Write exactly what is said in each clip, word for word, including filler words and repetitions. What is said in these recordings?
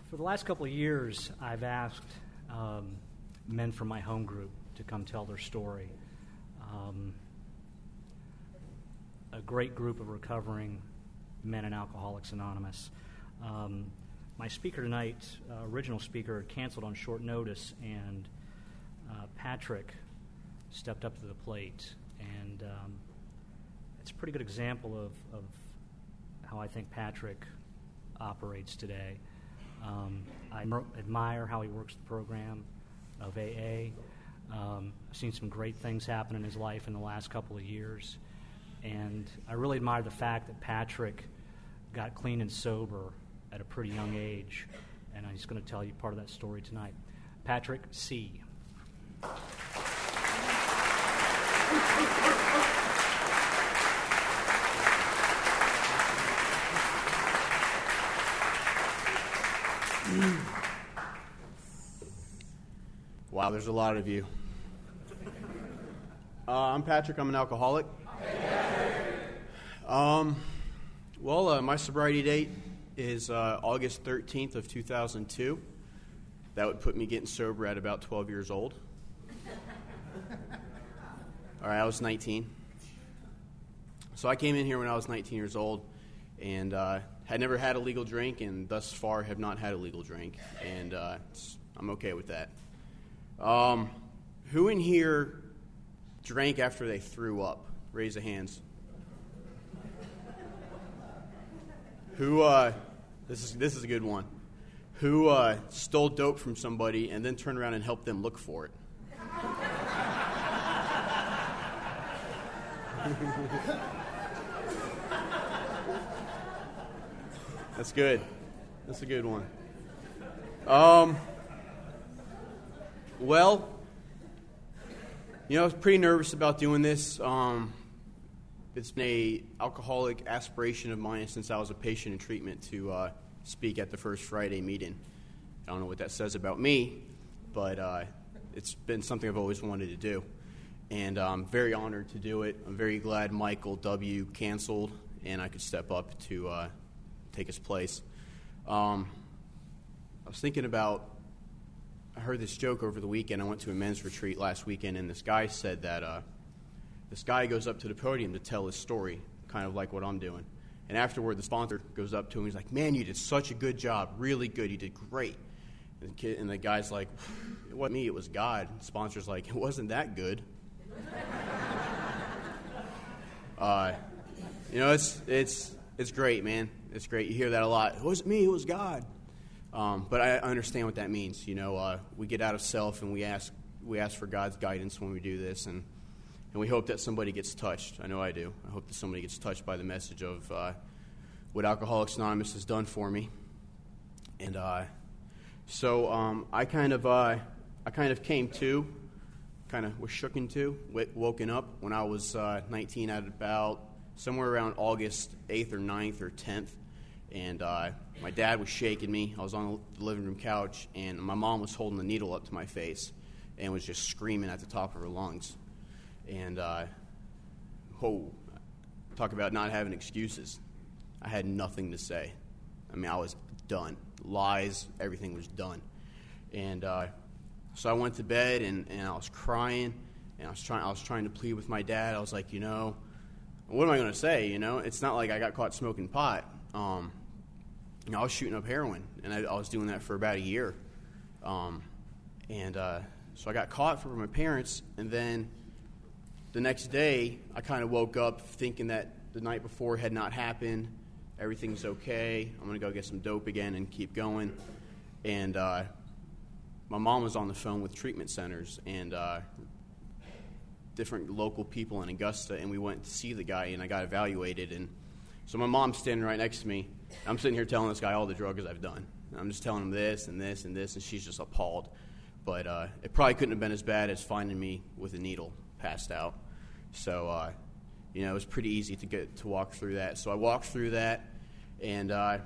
For the last couple of years, I've asked um, men from my home group to come tell their story. Um, a great group of recovering men in Alcoholics Anonymous. Um, my speaker tonight, uh, original speaker, canceled on short notice, and uh, Patrick stepped up to the plate. And um, it's a pretty good example of, of how I think Patrick operates today. Um, I mer- admire how he works the program of A A. Um, I've seen some great things happen in his life in the last couple of years. And I really admire the fact that Patrick got clean and sober at a pretty young age. And he's going to tell you part of that story tonight. Patrick C. Wow, there's a lot of you. Uh, I'm Patrick. I'm an alcoholic. Um, well, uh, my sobriety date is uh, August thirteenth of two thousand two. That would put me getting sober at about twelve years old. All right, I was nineteen. So I came in here when I was nineteen years old, and uh, had never had a legal drink, and thus far have not had a legal drink, and uh, I'm okay with that. Um, who in here drank after they threw up? Raise the hands. Who, uh, this is this is a good one. Who uh, stole dope from somebody and then turned around and helped them look for it? That's good. That's a good one. Um, well, you know, I was pretty nervous about doing this. Um, it's been a alcoholic aspiration of mine since I was a patient in treatment to uh, speak at the First Friday meeting. I don't know what that says about me, but uh, it's been something I've always wanted to do. And I'm very honored to do it. I'm very glad Michael W. canceled and I could step up to uh, take his place. Um, I was thinking about, I heard this joke over the weekend. I went to a men's retreat last weekend, and this guy said that uh, this guy goes up to the podium to tell his story, kind of like what I'm doing. And afterward, the sponsor goes up to him. He's like, "Man, you did such a good job. Really good. You did great." And the, kid, and the guy's like, "It wasn't me. It was God." And the sponsor's like, "It wasn't that good." uh, you know, it's it's it's great, man. It's great. You hear that a lot. It wasn't me. It was God. Um, but I understand what that means. You know, uh, we get out of self and we ask we ask for God's guidance when we do this, and and we hope that somebody gets touched. I know I do. I hope that somebody gets touched by the message of uh, what Alcoholics Anonymous has done for me. And uh, so um, I kind of uh, I kind of came to, kind of was shooken to, w- woken up when I was uh, nineteen at about somewhere around August eighth or ninth or tenth. And uh, my dad was shaking me. I was on the living room couch, and my mom was holding the needle up to my face and was just screaming at the top of her lungs. And, uh, whoa, talk about not having excuses. I had nothing to say. I mean, I was done. Lies, everything was done. And uh, so I went to bed, and, and I was crying, and I was trying I was trying to plead with my dad. I was like, you know, what am I going to say, you know? It's not like I got caught smoking pot. Um, you know, I was shooting up heroin, and I, I was doing that for about a year. Um, and uh, so I got caught for my parents, and then the next day I kind of woke up thinking that the night before had not happened. Everything's okay. I'm going to go get some dope again and keep going. And uh, my mom was on the phone with treatment centers and uh, different local people in Augusta, and we went to see the guy, and I got evaluated. And so my mom's standing right next to me. I'm sitting here telling this guy all the drugs I've done. And I'm just telling him this and this and this, and she's just appalled. But uh, it probably couldn't have been as bad as finding me with a needle passed out. So, uh, you know, it was pretty easy to get to walk through that. So I walked through that, and uh,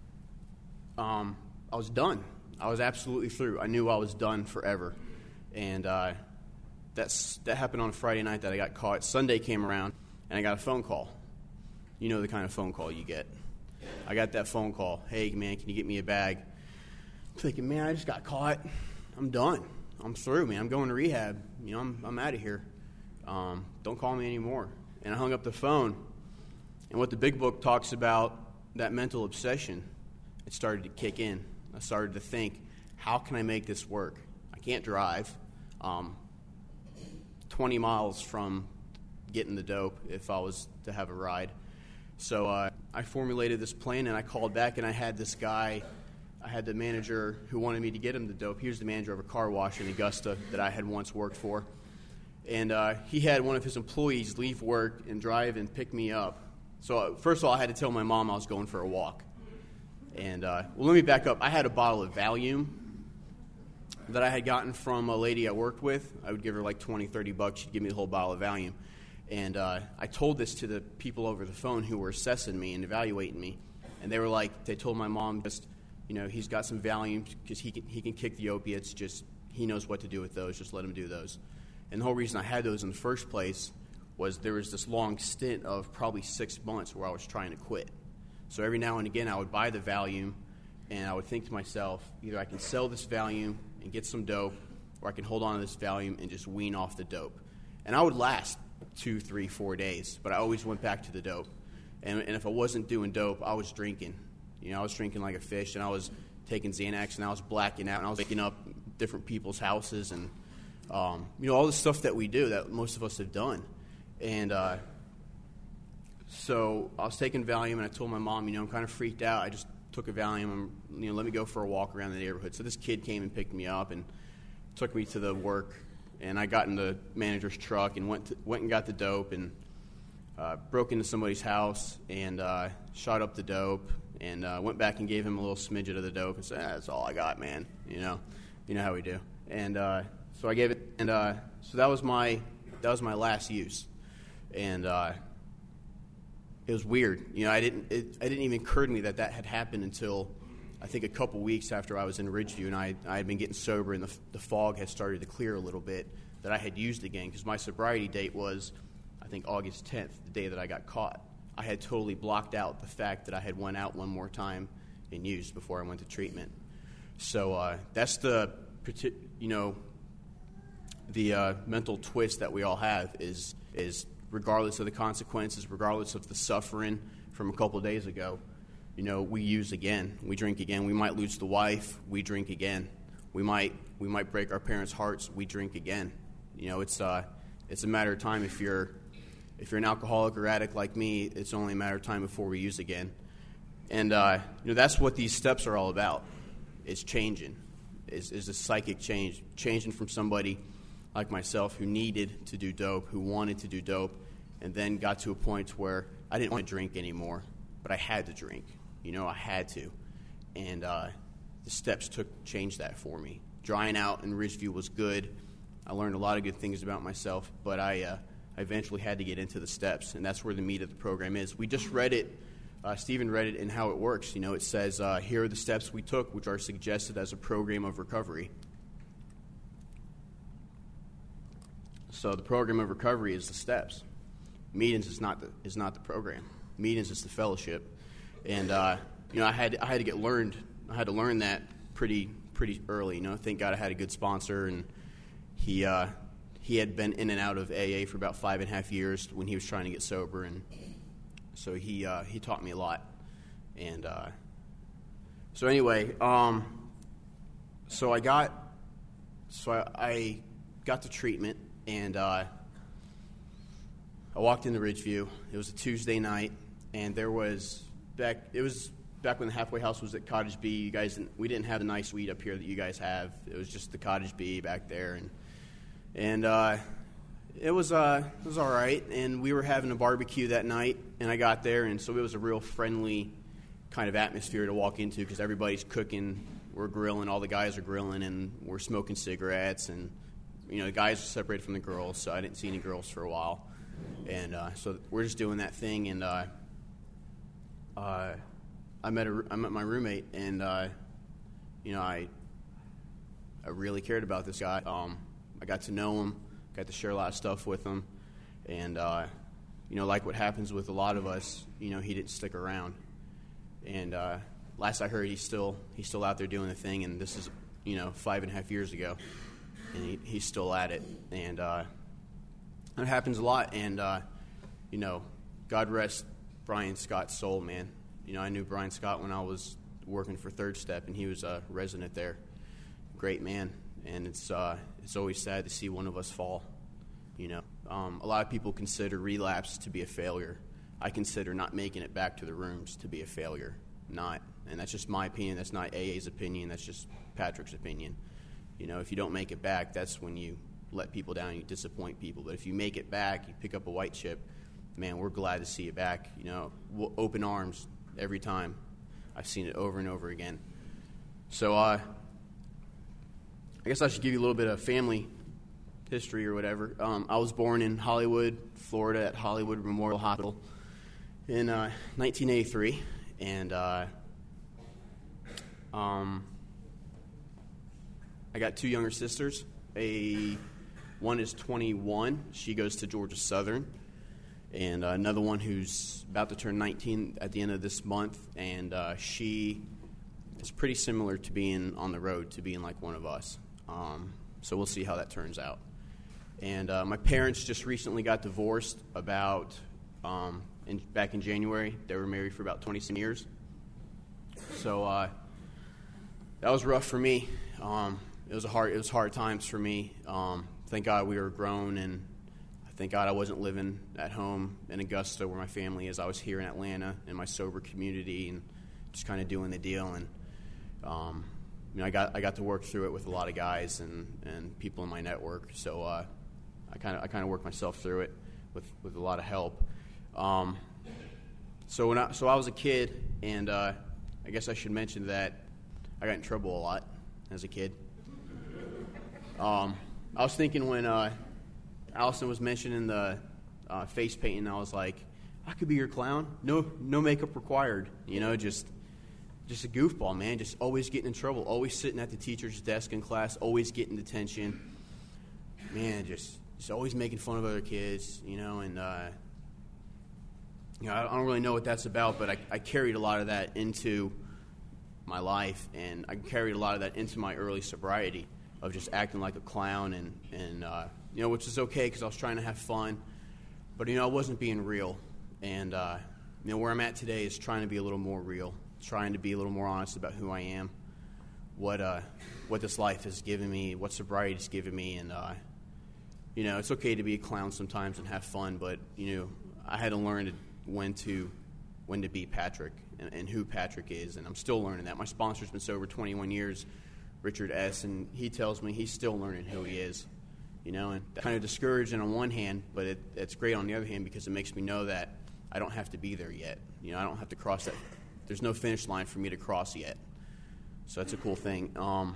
um, I was done. I was absolutely through. I knew I was done forever. And uh, that's that happened on a Friday night that I got caught. Sunday came around, and I got a phone call. You know the kind of phone call you get. I got that phone call. "Hey, man, can you get me a bag?" thinking, man, I just got caught. I'm done. I'm through, man. I'm going to rehab. You know, I'm I'm out of here. Um, don't call me anymore. And I hung up the phone. And what the big book talks about, that mental obsession, it started to kick in. I started to think, how can I make this work? I can't drive. Um, twenty miles from getting the dope if I was to have a ride. So uh, I formulated this plan, and I called back, and I had this guy, I had the manager who wanted me to get him the dope. He was the manager of a car wash in Augusta that I had once worked for. And uh, he had one of his employees leave work and drive and pick me up. So uh, first of all, I had to tell my mom I was going for a walk. And, uh, well, let me back up. I had a bottle of Valium that I had gotten from a lady I worked with. I would give her like twenty, thirty bucks. She'd give me the whole bottle of Valium. And uh, I told this to the people over the phone who were assessing me and evaluating me. And they were like, they told my mom, just, you know, he's got some Valium because he can, he can kick the opiates. Just, he knows what to do with those. Just let him do those. And the whole reason I had those in the first place was there was this long stint of probably six months where I was trying to quit. So every now and again I would buy the Valium, and I would think to myself, either I can sell this Valium and get some dope, or I can hold on to this Valium and just wean off the dope. And I would last two, three, four days, but I always went back to the dope. And, and if I wasn't doing dope, I was drinking. You know, I was drinking like a fish, and I was taking Xanax, and I was blacking out, and I was waking up different people's houses, and um, you know, all the stuff that we do that most of us have done. And uh, so I was taking Valium, and I told my mom, you know, I'm kind of freaked out. I just took a Valium, and, you know, let me go for a walk around the neighborhood. So this kid came and picked me up and took me to the work, and I got in the manager's truck and went to, went and got the dope and uh, broke into somebody's house and uh, shot up the dope and uh, went back and gave him a little smidget of the dope and said, ah, that's all I got, man. You know, you know how we do. And uh, so I gave it, and uh, so that was my that was my last use. And uh, it was weird. You know, I didn't. It, it didn't even occur to me that that had happened until I think a couple weeks after I was in Ridgeview, and I I had been getting sober, and the the fog had started to clear a little bit. That I had used again, because my sobriety date was, I think, August tenth, the day that I got caught. I had totally blocked out the fact that I had went out one more time and used before I went to treatment. So uh, that's the you know the uh, mental twist that we all have is is. Regardless of the consequences, regardless of the suffering from a couple of days ago, you know, we use again. We drink again. We might lose the wife. We drink again. We might we might break our parents' hearts. We drink again. You know, it's uh, it's a matter of time. If you're if you're an alcoholic or addict like me, it's only a matter of time before we use again. And uh, you know, that's what these steps are all about. Is changing. Is is a psychic change, changing from somebody like myself, who needed to do dope, who wanted to do dope, and then got to a point where I didn't want to drink anymore, but I had to drink. You know, I had to. And uh, the steps took changed that for me. Drying out in Ridgeview was good. I learned a lot of good things about myself, but I, uh, I eventually had to get into the steps, and that's where the meat of the program is. We just read it. Uh, Stephen read it in How It Works. You know, it says, uh, here are the steps we took, which are suggested as a program of recovery. So the program of recovery is the steps. Meetings is not the is not the program. Meetings is the fellowship, and uh, you know I had I had to get learned. I had to learn that pretty pretty early. You know, thank God I had a good sponsor, and he uh, he had been in and out of A A for about five and a half years when he was trying to get sober, and so he uh, he taught me a lot. And uh, so anyway, um, so I got so I, I got the treatment. And uh, I walked into Ridgeview. It was a Tuesday night, and there was back. It was back when the halfway house was at Cottage B. You guys, didn't, we didn't have the nice suite up here that you guys have. It was just the Cottage B back there, and and uh, it was uh, it was all right. And we were having a barbecue that night, and I got there, and so it was a real friendly kind of atmosphere to walk into because everybody's cooking, we're grilling, all the guys are grilling, and we're smoking cigarettes and. You know, the guys are separated from the girls, so I didn't see any girls for a while. And uh, so we're just doing that thing, and uh, uh, I met a, I met my roommate, and, uh, you know, I I really cared about this guy. Um, I got to know him, got to share a lot of stuff with him, and, uh, you know, like what happens with a lot of us, you know, he didn't stick around. And uh, last I heard, he's still he's still out there doing the thing, and this is, you know, five and a half years ago, and he, he's still at it. And uh, it happens a lot. And uh, you know, God rest Brian Scott's soul, man. You know, I knew Brian Scott when I was working for Third Step, and he was a resident there. Great man, and it's uh, it's always sad to see one of us fall. You know, um, a lot of people consider relapse to be a failure. I consider not making it back to the rooms to be a failure. Not, and that's just my opinion. That's not A A's opinion. That's just Patrick's opinion. You know, if you don't make it back, that's when you let people down, you disappoint people. But if you make it back, you pick up a white chip, man, we're glad to see you back. You know, we'll open arms every time. I've seen it over and over again. So uh, I guess I should give you a little bit of family history or whatever. Um, I was born in Hollywood, Florida, at Hollywood Memorial Hospital in uh, nineteen eighty-three. And uh, um, I got two younger sisters. A one is twenty-one. She goes to Georgia Southern. And uh, another one who's about to turn nineteen at the end of this month. And uh, she is pretty similar to being on the road, to being like one of us. Um, so we'll see how that turns out. And uh, my parents just recently got divorced about um, in, back in January. They were married for about twenty-some years. So uh, that was rough for me. Um, it was a hard. It was hard times for me. Um, thank God we were grown, and thank God I wasn't living at home in Augusta where my family is. I was here in Atlanta in my sober community and just kind of doing the deal. And um, you know, I got I got to work through it with a lot of guys and, and people in my network. So uh, I kind of I kind of worked myself through it with, with a lot of help. Um, so when I so I was a kid, and uh, I guess I should mention that I got in trouble a lot as a kid. Um, I was thinking when uh, Allison was mentioning the uh, face painting, I was like, I could be your clown. No, no makeup required. You know, just just a goofball, man. Just always getting in trouble. Always sitting at the teacher's desk in class. Always getting detention. Man, just just always making fun of other kids. You know, and uh, you know, I don't really know what that's about, but I, I carried a lot of that into my life, and I carried a lot of that into my early sobriety of just acting like a clown, and and uh, you know, which is okay because I was trying to have fun, but you know, I wasn't being real, and uh, you know, where I'm at today is trying to be a little more real, trying to be a little more honest about who I am, what uh, what this life has given me, what sobriety has given me, and uh, you know, it's okay to be a clown sometimes and have fun, but you know, I had to learn to, when to when to be Patrick and, and who Patrick is, and I'm still learning that. My sponsor's been sober twenty-one years. Richard S., and he tells me he's still learning who he is, you know, and kind of discouraging on one hand, but it, it's great on the other hand because it makes me know that I don't have to be there yet. You know, I don't have to cross that. There's no finish line for me to cross yet. So that's a cool thing. Um,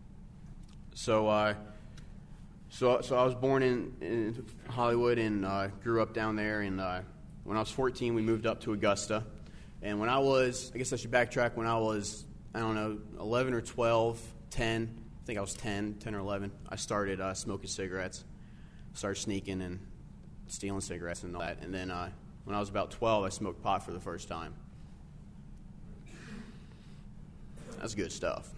so, uh, so, so I was born in, in Hollywood and uh, grew up down there, and uh, when I was fourteen, we moved up to Augusta, and when I was, I guess I should backtrack, when I was, I don't know, eleven or twelve, ten, I think I was ten, ten or eleven, I started uh, smoking cigarettes, started sneaking and stealing cigarettes and all that. And then uh, when I was about twelve, I smoked pot for the first time. That's good stuff.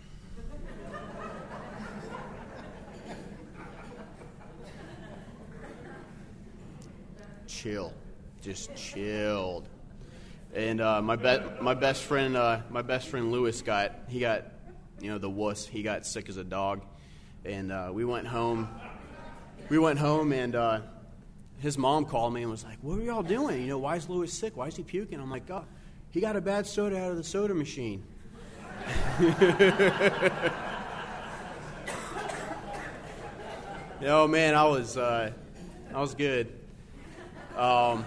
Chill. Just chilled. And uh, my be- my best friend, uh, my best friend Lewis got, he got, you know, the wuss. He got sick as a dog, and uh, we went home. We went home, and uh, his mom called me and was like, "What are y'all doing? You know, why is Lewis sick? Why is he puking?" I'm like, "God, he got a bad soda out of the soda machine." Oh man, I was, uh, I was good. Um,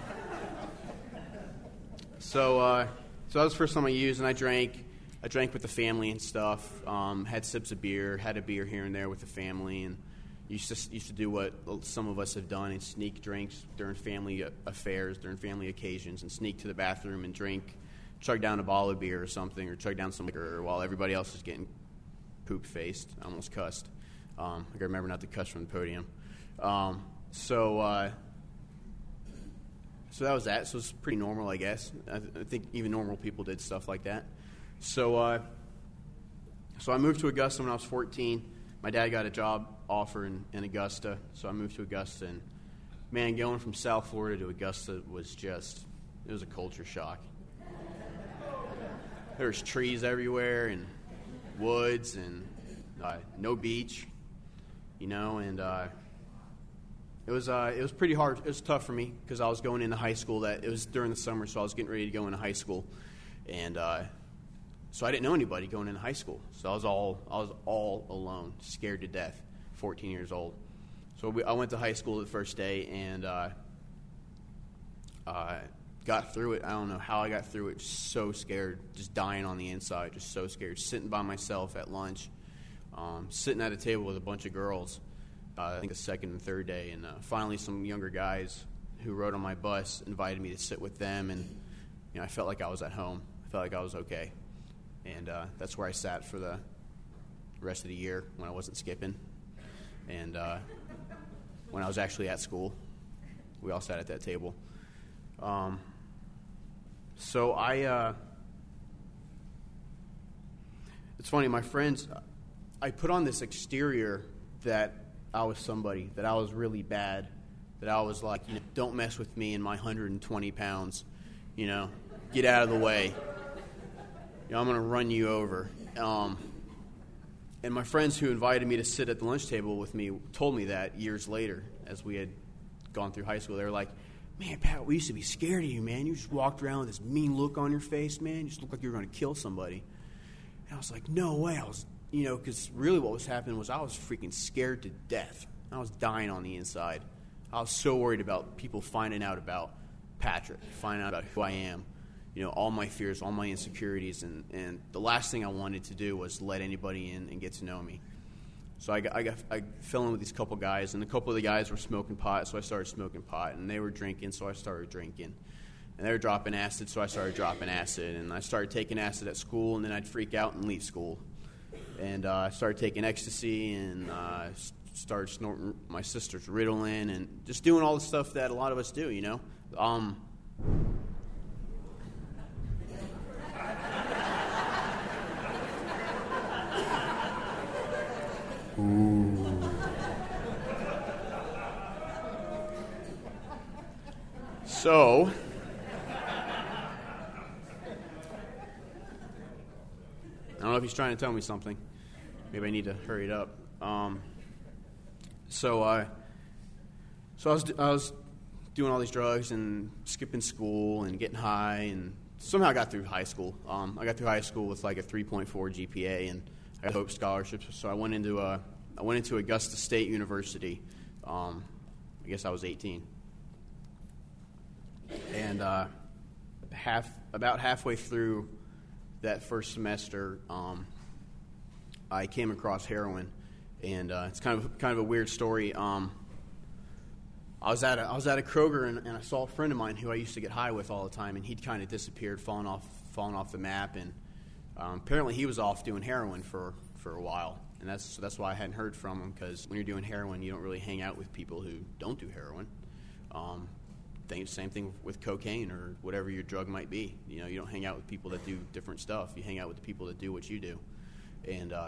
so, uh, so that was the first time I used, and I drank. I drank with the family and stuff. Um, had sips of beer, had a beer here and there with the family, and used to used to do what some of us have done and sneak drinks during family affairs, during family occasions, and sneak to the bathroom and drink, chug down a bottle of beer or something, or chug down some liquor while everybody else is getting poop faced. I almost cussed. Um, I gotta remember not to cuss from the podium. Um, so, uh, so that was that. So it was pretty normal, I guess. I, th- I think even normal people did stuff like that. So, uh, so I moved to Augusta when I was fourteen. My dad got a job offer in, in Augusta, so I moved to Augusta. And, man, going from South Florida to Augusta was just, it was a culture shock. There was trees everywhere and woods and uh, no beach, you know, and uh, it was uh, it was pretty hard. It was tough for me because I was going into high school. That it was during the summer, so I was getting ready to go into high school, and uh, so I didn't know anybody going into high school. So I was all I was all alone, scared to death, fourteen years old. So we, I went to high school the first day and uh, uh, got through it. I don't know how I got through it. Just so scared, just dying on the inside, just so scared. Sitting by myself at lunch, um, sitting at a table with a bunch of girls. Uh, I think the second and third day, and uh, finally some younger guys who rode on my bus invited me to sit with them, and you know I felt like I was at home. I felt like I was okay, and uh, that's where I sat for the rest of the year when I wasn't skipping, and uh, when I was actually at school. We all sat at that table. Um, so I, uh, it's funny, my friends, I put on this exterior that I was somebody, that I was really bad, that I was like, you know, don't mess with me and my one hundred twenty pounds, you know, get out of the way. You know, I'm going to run you over. Um, and my friends who invited me to sit at the lunch table with me told me that years later as we had gone through high school. They were like, man, Pat, we used to be scared of you, man. You just walked around with this mean look on your face, man. You just looked like you were going to kill somebody. And I was like, no way. I was, you know, because really what was happening was I was freaking scared to death. I was dying on the inside. I was so worried about people finding out about Patrick, finding out about who I am, you know, all my fears, all my insecurities. And, and the last thing I wanted to do was let anybody in and get to know me. So I, got, I, got, I fell in with these couple guys, and a couple of the guys were smoking pot, so I started smoking pot. And they were drinking, so I started drinking. And they were dropping acid, so I started dropping acid. And I started taking acid at school, and then I'd freak out and leave school. And uh, I started taking ecstasy and uh, started snorting my sister's Ritalin and just doing all the stuff that a lot of us do, you know. Um, Ooh. So, I don't know if he's trying to tell me something. Maybe I need to hurry it up. Um, so, I, so I was I was doing all these drugs and skipping school and getting high, and somehow I got through high school. Um, I got through high school with like a three point four G P A, and I got Hope scholarships. So I went into a I went into Augusta State University. Um, I guess I was eighteen. And uh, half about halfway through that first semester, um, I came across heroin, and uh, it's kind of kind of a weird story. Um, I was at a, I was at a Kroger, and, and I saw a friend of mine who I used to get high with all the time, and he'd kind of disappeared, fallen off fallen off the map, and um, apparently he was off doing heroin for, for a while, and that's so that's why I hadn't heard from him, because when you're doing heroin, you don't really hang out with people who don't do heroin. Um, Same thing with cocaine or whatever your drug might be. You know, you don't hang out with people that do different stuff. You hang out with the people that do what you do. And uh,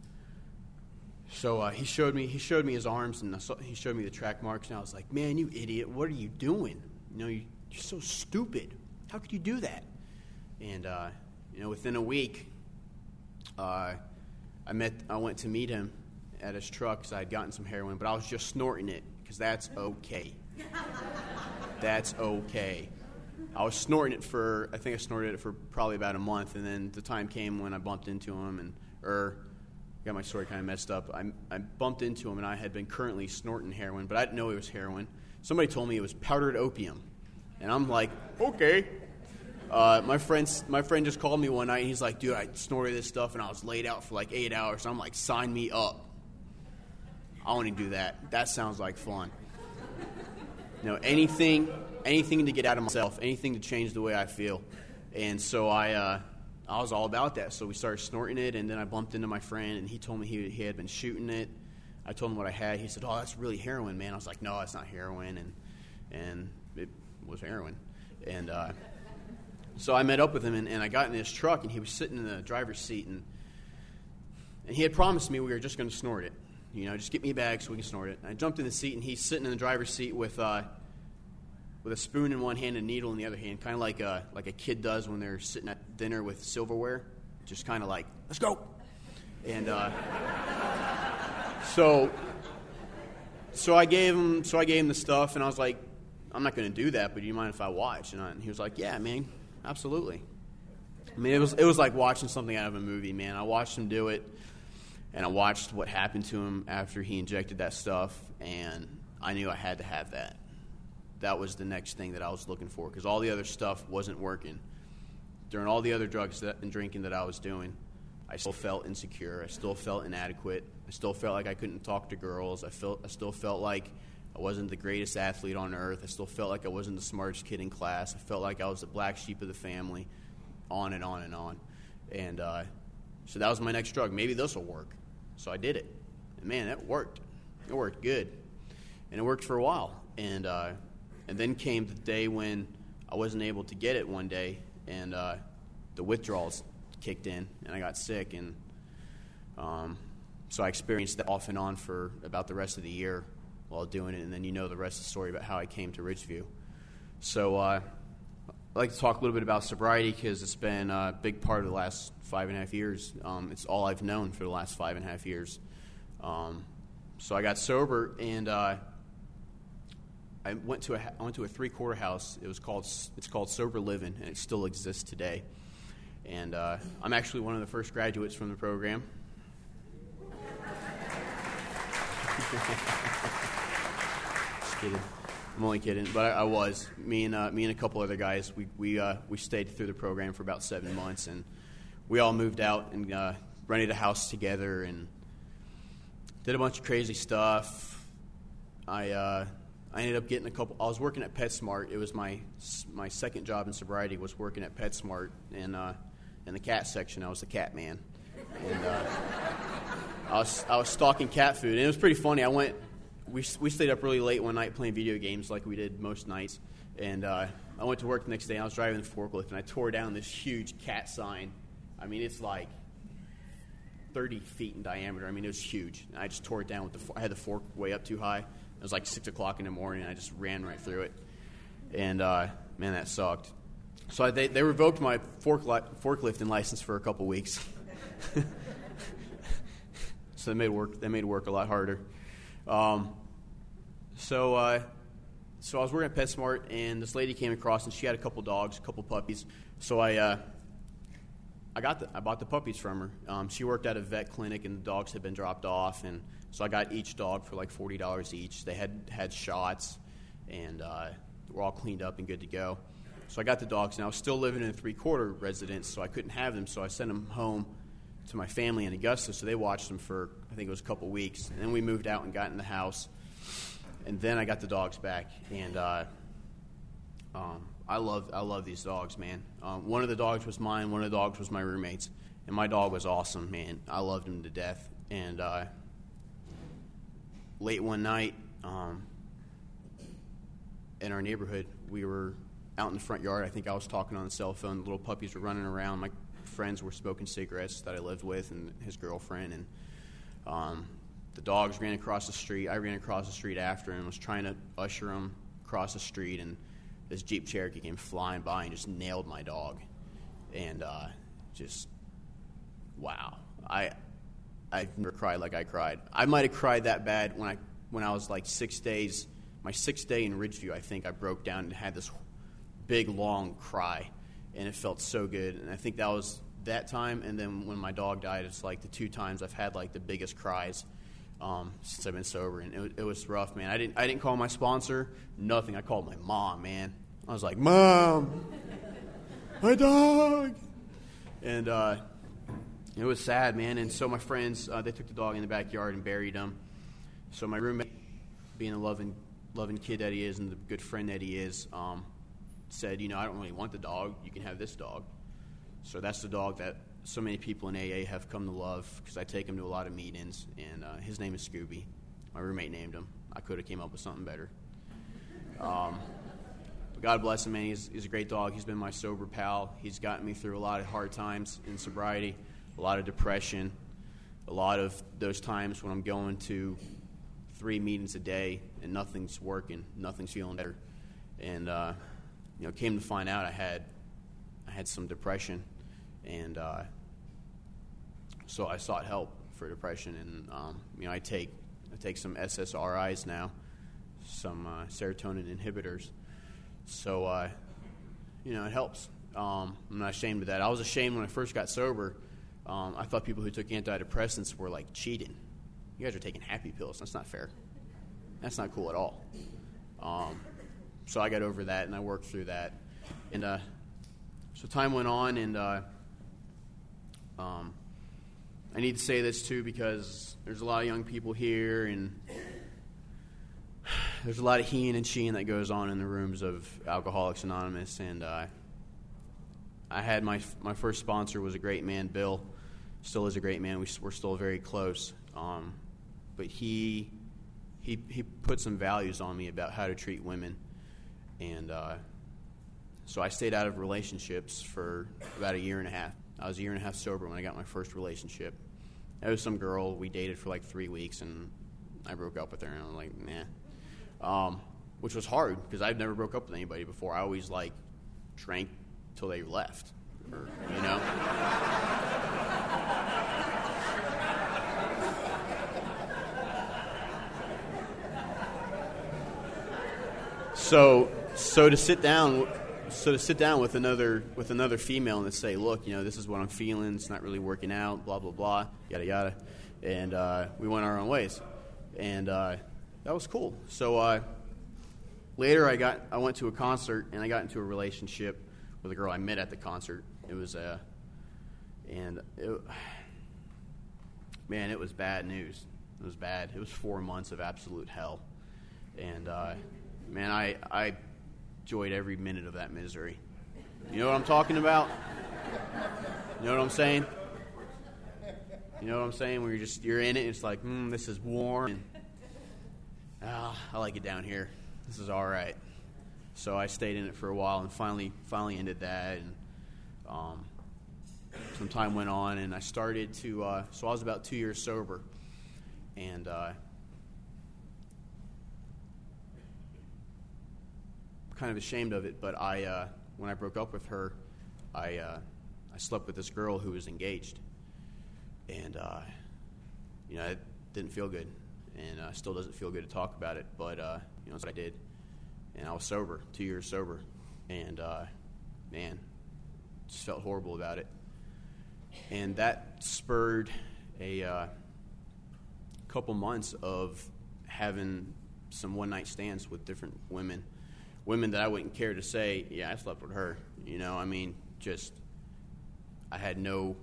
so uh, he showed me he showed me his arms, and I saw, he showed me the track marks, and I was like, man, you idiot, what are you doing? You know, you, you're so stupid. How could you do that? And, uh, you know, within a week, uh, I met. I went to meet him at his truck because I had gotten some heroin, but I was just snorting it because that's okay. That's okay. I was snorting it for, I think I snorted it for probably about a month, and then the time came when I bumped into him, and, or, got my story kind of messed up. I, I bumped into him, and I had been currently snorting heroin, but I didn't know it was heroin. Somebody told me it was powdered opium, and I'm like, okay. Uh, my friend, my friend just called me one night, and he's like, dude, I snorted this stuff, and I was laid out for like eight hours, so I'm like, sign me up. I want to do that. That sounds like fun. You know, anything, anything to get out of myself, anything to change the way I feel. And so I, uh, I was all about that. So we started snorting it, and then I bumped into my friend, and he told me he, he had been shooting it. I told him what I had. He said, "Oh, that's really heroin, man." I was like, "No, that's not heroin," and and it was heroin. And uh, So I met up with him, and, and I got in his truck, and he was sitting in the driver's seat, and and he had promised me we were just going to snort it. You know, just get me a bag so we can snort it. And I jumped in the seat, and he's sitting in the driver's seat with uh, with a spoon in one hand and a needle in the other hand, kind of like a, like a kid does when they're sitting at dinner with silverware, just kind of like, let's go. And uh, so so I gave him so I gave him the stuff, and I was like, I'm not going to do that, but do you mind if I watch? And, I, and he was like, yeah, man, absolutely. I mean, it was it was like watching something out of a movie, man. I watched him do it, and I watched what happened to him after he injected that stuff, and I knew I had to have that. That was the next thing that I was looking for, because all the other stuff wasn't working. During all the other drugs that, and drinking that I was doing, I still felt insecure. I still felt inadequate. I still felt like I couldn't talk to girls. I felt I still felt like I wasn't the greatest athlete on earth. I still felt like I wasn't the smartest kid in class. I felt like I was the black sheep of the family, on and on and on. And uh, so that was my next drug. Maybe this will work. So I did it. And man, it worked. It worked good. And it worked for a while. And uh, and then came the day when I wasn't able to get it one day, and uh, the withdrawals kicked in, and I got sick. And um, so I experienced that off and on for about the rest of the year while doing it, and then you know the rest of the story about how I came to Ridgeview. So uh, I'd like to talk a little bit about sobriety, because it's been a big part of the last five and a half years. Um, it's all I've known for the last five and a half years. Um, so I got sober, and uh, I went to a I went to a three quarter house. It was called it's called Sober Living, and it still exists today. And uh, I'm actually one of the first graduates from the program. Just kidding. I'm only kidding, but I, I was. Me and uh, me and a couple other guys, we we uh, we stayed through the program for about seven months, and we all moved out and uh, rented a house together and did a bunch of crazy stuff. I uh, I ended up getting a couple. I was working at PetSmart. It was my my second job in sobriety was working at PetSmart, and uh, in the cat section, I was the cat man, and uh, I was I was stocking cat food, and it was pretty funny. I went. We we stayed up really late one night playing video games like we did most nights, and uh, I went to work the next day, and I was driving the forklift, and I tore down this huge cat sign. I mean, it's like thirty feet in diameter. I mean, it was huge. And I just tore it down with the I had the fork way up too high. It was like six o'clock in the morning, and I just ran right through it. And, uh, man, that sucked. So I, they, they revoked my fork li- forklifting license for a couple weeks. So they made work. They made work a lot harder. Um, so, uh, so I was working at PetSmart, and this lady came across, and she had a couple dogs, a couple puppies. So I, uh, I got the, I bought the puppies from her. Um, she worked at a vet clinic, and the dogs had been dropped off, and so I got each dog for like forty dollars each. They had had shots, and uh, were all cleaned up and good to go. So I got the dogs, and I was still living in a three-quarter residence, so I couldn't have them. So I sent them home to my family in Augusta, so they watched them for, I think it was a couple weeks. And then we moved out and got in the house, and then I got the dogs back. And uh, um, I love I love these dogs, man. Um, one of the dogs was mine, one of the dogs was my roommate's, and my dog was awesome, man. I loved him to death. And uh, late one night, um, in our neighborhood, we were out in the front yard. I think I was talking on the cell phone. The little puppies were running around. My friends were smoking cigarettes that I lived with, and his girlfriend, and um, the dogs ran across the street. I ran across the street after and was trying to usher them across the street, and this Jeep Cherokee came flying by and just nailed my dog. And uh, just, wow. I I've never cried like I cried. I might have cried that bad when I when I was like six days. My sixth day in Ridgeview, I think I broke down and had this big, long cry, and it felt so good. And I think that was that time, and then when my dog died, it's like the two times I've had like the biggest cries um, since I've been sober, and it, it was rough, man. I didn't I didn't call my sponsor, nothing. I called my mom, man. I was like, Mom, my dog, and uh, it was sad, man. And so my friends, uh, they took the dog in the backyard and buried him. So my roommate, being a loving, loving kid that he is and the good friend that he is, um, said, you know, I don't really want the dog. You can have this dog. So that's the dog that so many people in A A have come to love, because I take him to a lot of meetings, and uh, his name is Scooby. My roommate named him. I could have came up with something better. Um, God bless him, man. He's, he's a great dog. He's been my sober pal. He's gotten me through a lot of hard times in sobriety, a lot of depression, a lot of those times when I'm going to three meetings a day and nothing's working, nothing's feeling better. And, uh, you know, came to find out I had I had some depression, and uh, so I sought help for depression. And, um, you know, I take I take some S S R Is now, some uh, serotonin inhibitors. So, uh, you know, it helps. Um, I'm not ashamed of that. I was ashamed when I first got sober. Um, I thought people who took antidepressants were, like, cheating. You guys are taking happy pills. That's not fair. That's not cool at all. Um, so I got over that, and I worked through that. And uh, so time went on, and uh, um, I need to say this, too, because there's a lot of young people here, and there's a lot of heeing and sheeing that goes on in the rooms of Alcoholics Anonymous. And uh, I had my my first sponsor was a great man, Bill. Still is a great man. We, we're still very close. Um, but he, he he put some values on me about how to treat women. And uh, so I stayed out of relationships for about a year and a half. I was a year and a half sober when I got my first relationship. It was some girl. We dated for like three weeks, and I broke up with her, and I was like, nah. Um, which was hard, because I've never broke up with anybody before. I always, like, drank till they left, or, you know? So, so to sit down, so to sit down with another with another female and to say, look, you know, this is what I'm feeling. It's not really working out. Blah blah blah. Yada yada. And uh, we went our own ways, and uh, that was cool. So uh, later, I got I went to a concert, and I got into a relationship with a girl I met at the concert. It was uh, and it, man, it was bad news. It was bad. It was four months of absolute hell, and. Uh, Man, I, I enjoyed every minute of that misery. You know what I'm talking about? You know what I'm saying? You know what I'm saying? Where you're just, you're in it, and it's like, hmm, this is warm, and ah, I like it down here. This is all right. So I stayed in it for a while, and finally, finally ended that, and um, some time went on, and I started to, uh, so I was about two years sober, and uh, kind of ashamed of it, but I, uh, when I broke up with her, I, uh, I slept with this girl who was engaged, and uh, you know, it didn't feel good, and uh, still doesn't feel good to talk about it. But uh, you know, that's what I did, and I was sober, two years sober, and uh, man, just felt horrible about it, and that spurred a uh, couple months of having some one night stands with different women. Women that I wouldn't care to say, yeah, I slept with her. You know, I mean, just, I had no,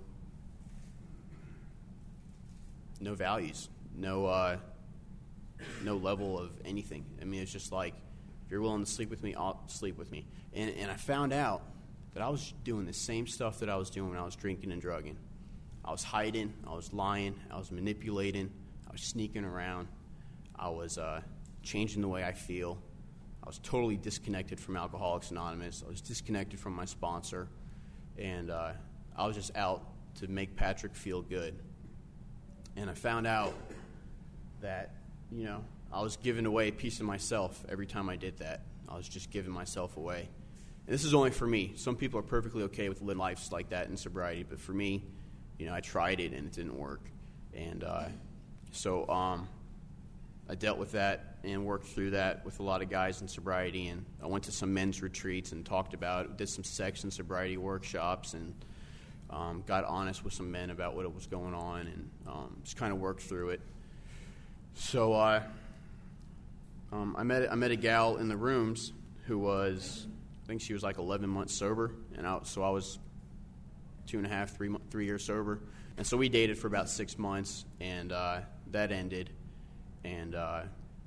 no values, no, uh, no level of anything. I mean, it's just like, if you're willing to sleep with me, I'll sleep with me. And, and I found out that I was doing the same stuff that I was doing when I was drinking and drugging. I was hiding, I was lying, I was manipulating, I was sneaking around, I was uh, changing the way I feel. I was totally disconnected from Alcoholics Anonymous. I was disconnected from my sponsor. And uh, I was just out to make Patrick feel good. And I found out that, you know, I was giving away a piece of myself every time I did that. I was just giving myself away. And this is only for me. Some people are perfectly okay with living lives like that in sobriety. But for me, you know, I tried it and it didn't work. And uh, so um, I dealt with that and worked through that with a lot of guys in sobriety, and I went to some men's retreats and talked about it, did some sex and sobriety workshops, and um, got honest with some men about what was going on, and um, just kind of worked through it. So uh, um, I met I met a gal in the rooms who was, I think she was like eleven months sober, and I, so I was two and a half, three three years sober, and so we dated for about six months, and uh, that ended, and. Uh,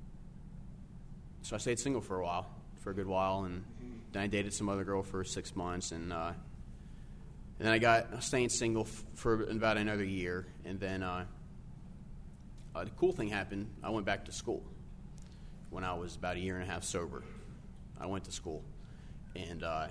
So I stayed single for a while, for a good while, and then I dated some other girl for six months, and, uh, and then I got I was staying single f- for about another year, and then uh, uh, the cool thing happened. I went back to school when I was about a year and a half sober. I went to school, and uh,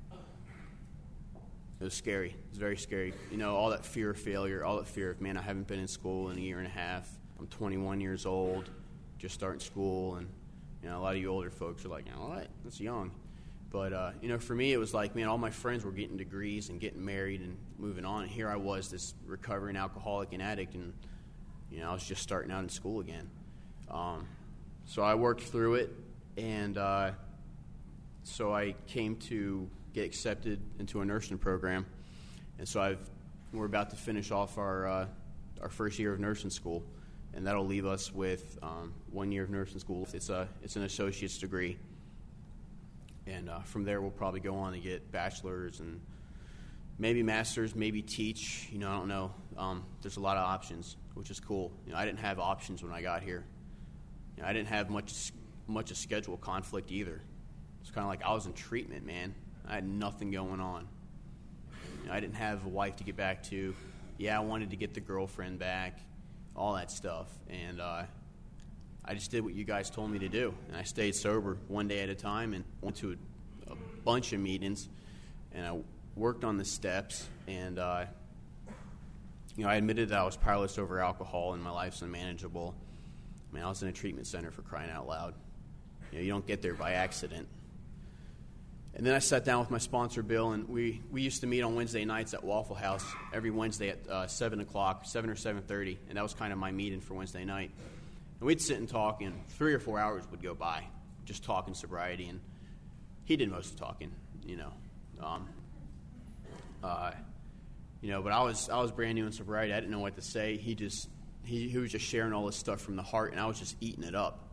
it was scary. It was very scary. You know, all that fear of failure, all that fear of, man, I haven't been in school in a year and a half. I'm twenty-one years old, just starting school, and, you know, a lot of you older folks are like, you know what, that's young. But, uh, you know, for me, it was like, man, all my friends were getting degrees and getting married and moving on. And here I was, this recovering alcoholic and addict, and, you know, I was just starting out in school again. Um, so I worked through it, and uh, so I came to get accepted into a nursing program. And so I've, we're about to finish off our, uh, our first year of nursing school, and that'll leave us with um, one year of nursing school. It's, a, it's an associate's degree. And uh, from there, we'll probably go on to get bachelor's and maybe master's, maybe teach. You know, I don't know. Um, there's a lot of options, which is cool. You know, I didn't have options when I got here. You know, I didn't have much much of schedule conflict either. It's kind of like I was in treatment, man. I had nothing going on. You know, I didn't have a wife to get back to. Yeah, I wanted to get the girlfriend back, all that stuff. And uh, I just did what you guys told me to do, and I stayed sober one day at a time and went to a, a bunch of meetings, and I worked on the steps, and uh, you know, I admitted that I was powerless over alcohol and my life's unmanageable. I mean, I was in a treatment center, for crying out loud. You know, you don't get there by accident. And then I sat down with my sponsor, Bill, and we, we used to meet on Wednesday nights at Waffle House every Wednesday at uh, seven o'clock, seven or seven thirty, and that was kind of my meeting for Wednesday night. And we'd sit and talk, and three or four hours would go by, just talking sobriety, and he did most of the talking, you know. Um, uh, you know, but I was I was brand new in sobriety. I didn't know what to say. He just he, he was just sharing all this stuff from the heart, and I was just eating it up.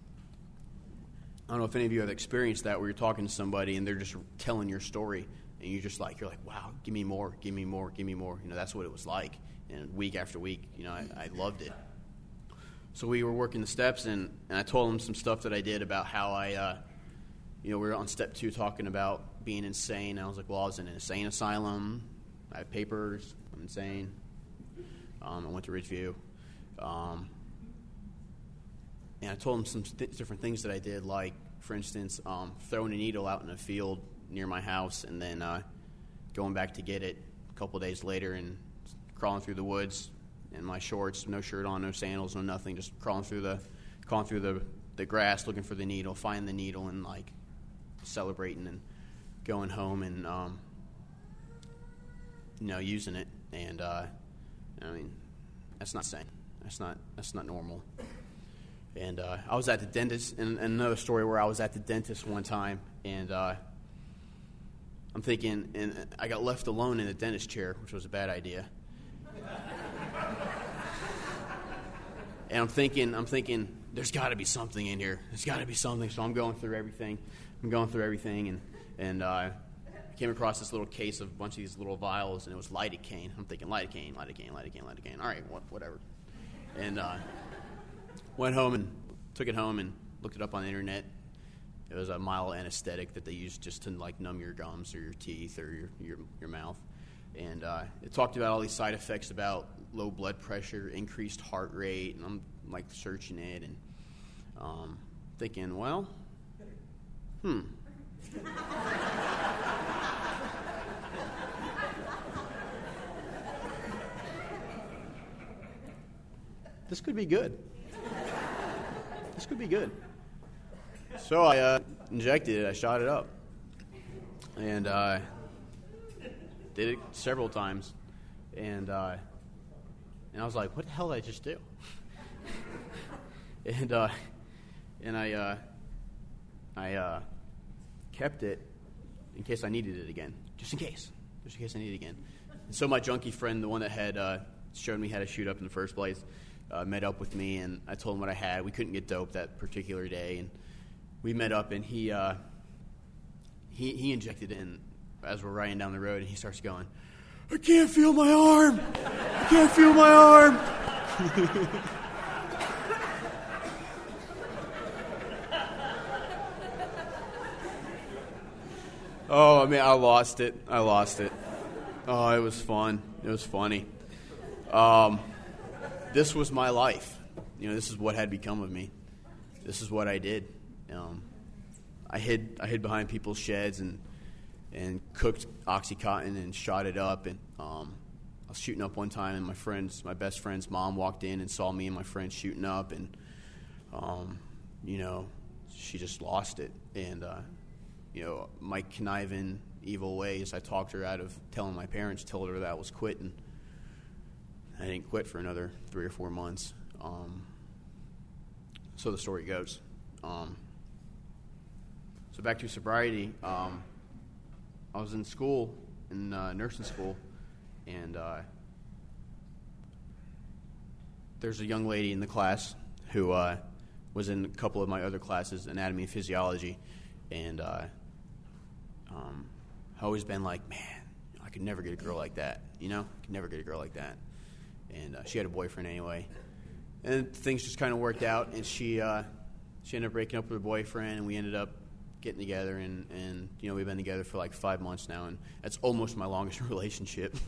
I don't know if any of you have experienced that, where you're talking to somebody and they're just telling your story, and you're just like, you're like, wow, give me more, give me more, give me more. You know, that's what it was like. And week after week, you know, I, I loved it. So we were working the steps, and, and I told him some stuff that I did about how I, uh, you know, we were on step two talking about being insane. And I was like, well, I was in an insane asylum. I have papers. I'm insane. Um, I went to Ridgeview. Um, and I told him some th- different things that I did, like, for instance, um, throwing a needle out in a field near my house and then uh, going back to get it a couple days later and crawling through the woods in my shorts, no shirt on, no sandals, no nothing, just crawling through the crawling through the, the grass looking for the needle, finding the needle, and like celebrating and going home and um, you know, using it. And uh, I mean, that's not sane. That's not that's not normal. And uh, I was at the dentist, and, and another story where I was at the dentist one time, and uh, I'm thinking, and I got left alone in the dentist chair, which was a bad idea. And I'm thinking, I'm thinking, there's got to be something in here. There's got to be something. So I'm going through everything. I'm going through everything, and and uh, I came across this little case of a bunch of these little vials, and it was lidocaine. I'm thinking, lidocaine, lidocaine, lidocaine, lidocaine. All right, what, whatever. And uh, went home and took it home and looked it up on the internet. It was a mild anesthetic that they use just to like numb your gums or your teeth or your your, your mouth. And uh, it talked about all these side effects about low blood pressure, increased heart rate, and I'm like searching it and um, thinking, well, hmm. This could be good. This could be good. So I uh, injected it. I shot it up. And uh, did it several times. And uh, and I was like, what the hell did I just do? and uh, and I uh, I uh, kept it in case I needed it again. Just in case. Just in case I need it again. And so my junkie friend, the one that had uh, showed me how to shoot up in the first place, Uh, met up with me, and I told him what I had. We couldn't get dope that particular day, and we met up, and he uh, he he injected it in as we're riding down the road, and he starts going, I can't feel my arm! I can't feel my arm! Oh, I mean, I lost it. I lost it. Oh, it was fun. It was funny. Um... This was my life. You know, this is what had become of me. This is what I did. Um, I hid I hid behind people's sheds and and cooked OxyContin and shot it up. And um, I was shooting up one time, and my friend's my best friend's mom walked in and saw me and my friend shooting up, and um, you know, she just lost it. And uh, you know, my conniving, evil ways, I talked her out of telling my parents, told her that I was quitting. I didn't quit for another three or four months. Um, so the story goes. Um, so back to sobriety. Um, I was in school, in uh, nursing school, and uh, there's a young lady in the class who uh, was in a couple of my other classes, anatomy and physiology, and uh, um, I've always been like, man, I could never get a girl like that, you know? I could never get a girl like that. And uh, she had a boyfriend anyway. And things just kind of worked out, and she uh, she ended up breaking up with her boyfriend, and we ended up getting together, and, and you know, we've been together for like five months now, and that's almost my longest relationship.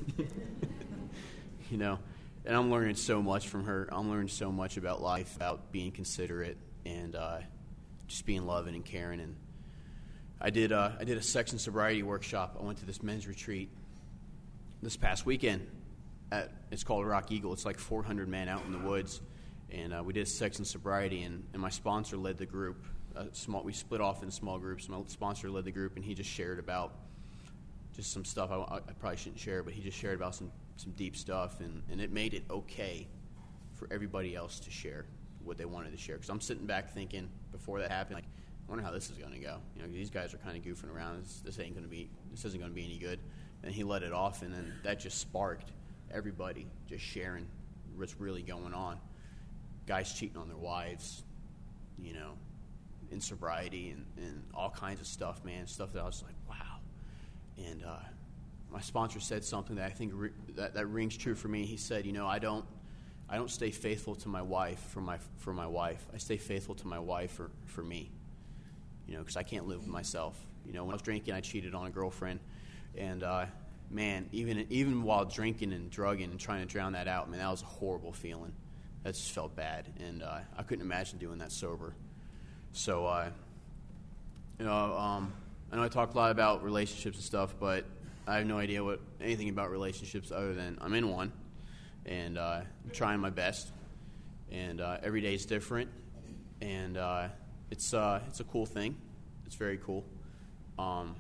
You know, and I'm learning so much from her. I'm learning so much about life, about being considerate, and uh, just being loving and caring. And I did uh, I did a sex and sobriety workshop. I went to this men's retreat this past weekend. At, it's called Rock Eagle. It's like four hundred men out in the woods, and uh, we did sex and sobriety, and, and my sponsor led the group. Uh, small, we split off in small groups. My sponsor led the group, and he just shared about just some stuff I, I probably shouldn't share, but he just shared about some, some deep stuff, and, and it made it okay for everybody else to share what they wanted to share. Because I'm sitting back thinking, before that happened, like, I wonder how this is going to go. You know, these guys are kind of goofing around. This, this ain't going to be. This isn't going to be any good. And he let it off, and then that just sparked everybody just sharing what's really going on. Guys cheating on their wives, you know, in sobriety, and, and all kinds of stuff, man. Stuff that I was like, wow. And uh, my sponsor said something that I think re- that, that rings true for me. He said, you know, I don't, I don't stay faithful to my wife for my for my wife. I stay faithful to my wife for, for me. You know, because I can't live with myself. You know, when I was drinking, I cheated on a girlfriend, and uh, man, even even while drinking and drugging and trying to drown that out, man, that was a horrible feeling. That just felt bad, and uh, I couldn't imagine doing that sober. So, uh, you know, um, I know I talk a lot about relationships and stuff, but I have no idea what anything about relationships other than I'm in one, and uh, I'm trying my best, and uh, every day is different, and uh, it's uh, it's a cool thing. It's very cool. Um,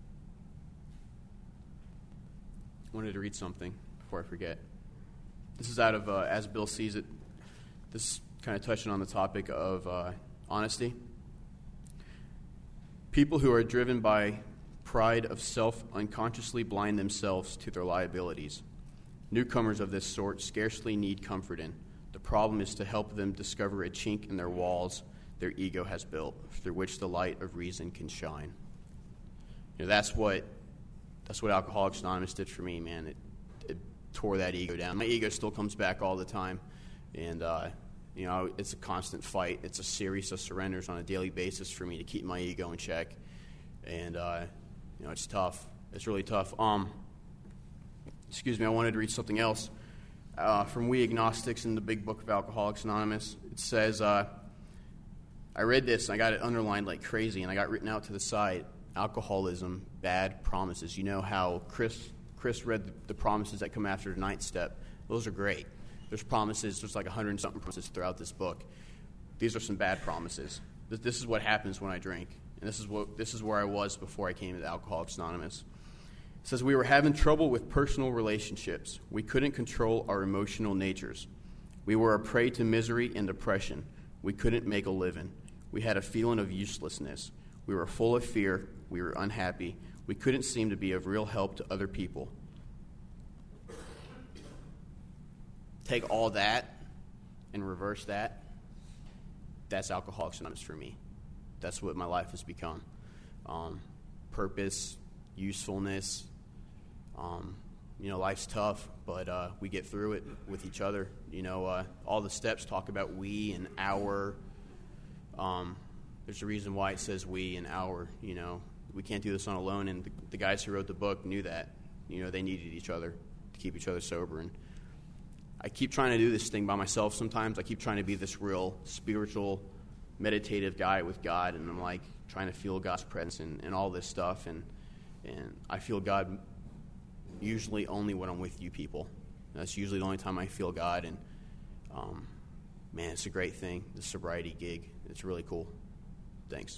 I wanted to read something before I forget. This is out of uh, As Bill Sees It. This is kind of touching on the topic of uh, honesty. People who are driven by pride of self unconsciously blind themselves to their liabilities. Newcomers of this sort scarcely need comfort in. The problem is to help them discover a chink in their walls their ego has built, through which the light of reason can shine. You know, that's what that's what Alcoholics Anonymous did for me, man. It, it tore that ego down. My ego still comes back all the time, and uh, you know, it's a constant fight. It's a series of surrenders on a daily basis for me to keep my ego in check, and uh, you know, it's tough. It's really tough. Um, excuse me. I wanted to read something else uh, from We Agnostics in the Big Book of Alcoholics Anonymous. It says, uh, I read this and I got it underlined like crazy, and I got written out to the side. Alcoholism, bad promises. You know how Chris Chris read the, the promises that come after the ninth step. Those are great. There's promises. There's like a hundred and something promises throughout this book. These are some bad promises. This, this is what happens when I drink, and this is what this is where I was before I came to Alcoholics Anonymous. It says we were having trouble with personal relationships. We couldn't control our emotional natures. We were a prey to misery and depression. We couldn't make a living. We had a feeling of uselessness. We were full of fear. We were unhappy. We couldn't seem to be of real help to other people. Take all that and reverse that. That's Alcoholics Anonymous for me. That's what my life has become. Um, purpose, usefulness. Um, you know, life's tough, but uh, we get through it with each other. You know, uh, all the steps talk about we and our. Um, there's a reason why it says we and our. You know, we can't do this on alone, and the, the guys who wrote the book knew that. You know, they needed each other to keep each other sober. And I keep trying to do this thing by myself sometimes. I keep trying to be this real spiritual, meditative guy with God, and I'm like, trying to feel God's presence and, and all this stuff. And and I feel God usually only when I'm with you people. That's usually the only time I feel God. And um, man, it's a great thing, the sobriety gig. It's really cool. Thanks.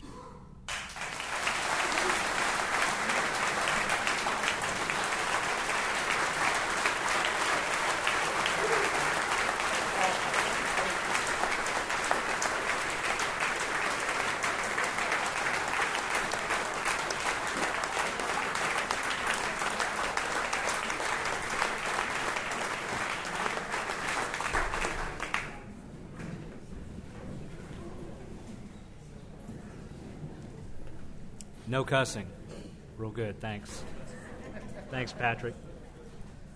No cussing. Real good. Thanks. Thanks, Patrick.